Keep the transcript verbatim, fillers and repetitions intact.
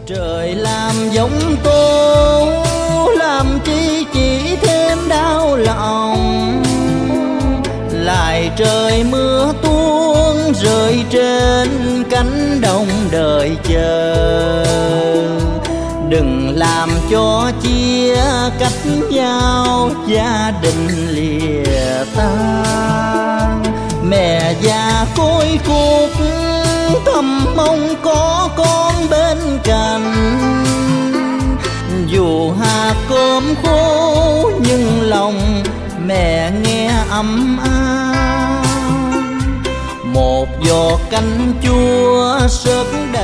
Trời làm giống tố, làm chi chỉ thêm đau lòng. Lại trời mưa tuôn rơi trên cánh đồng đợi chờ. Đừng làm cho chia cách nhau, gia đình lìa tan. Mẹ già côi cút thầm mong có con bên cạnh. Dù hạt cơm khô nhưng lòng mẹ nghe ấm áp. Một giọt canh chua sớt